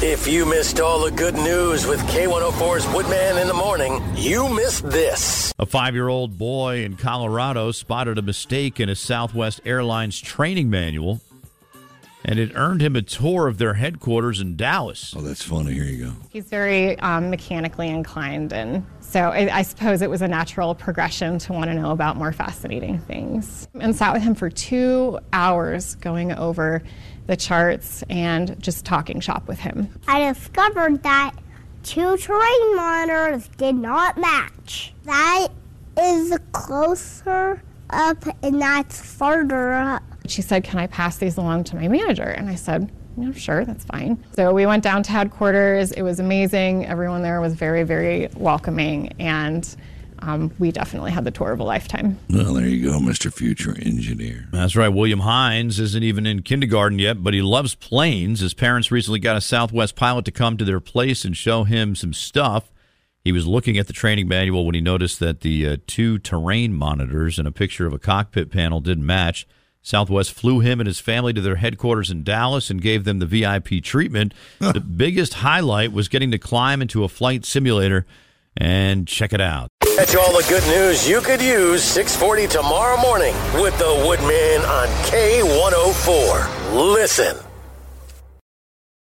If you missed all the good news with K104's Woodman in the Morning, you missed this. A 5-year-old boy in Colorado spotted a mistake in a Southwest Airlines training manual, and it earned him a tour of their headquarters in Dallas. Oh, that's funny. Here you go. He's very mechanically inclined, and so I suppose it was a natural progression to want to know about more fascinating things. And sat with him for 2 hours going over the charts and just talking shop with him. I discovered that 2 terrain monitors did not match. That is closer up and that's farther up. She said, "Can I pass these along to my manager?" And I said, "Sure, that's fine." So we went down to headquarters. It was amazing. Everyone there was very, very welcoming, and we definitely had the tour of a lifetime. Well, there you go, Mr. Future Engineer. That's right. William Hines isn't even in kindergarten yet, but he loves planes. His parents recently got a Southwest pilot to come to their place and show him some stuff. He was looking at the training manual when he noticed that the 2 terrain monitors and a picture of a cockpit panel didn't match. Southwest flew him and his family to their headquarters in Dallas and gave them the VIP treatment. The biggest highlight was getting to climb into a flight simulator and check it out. Catch all the good news you could use 6:40 tomorrow morning with the Woodman on K104. Listen.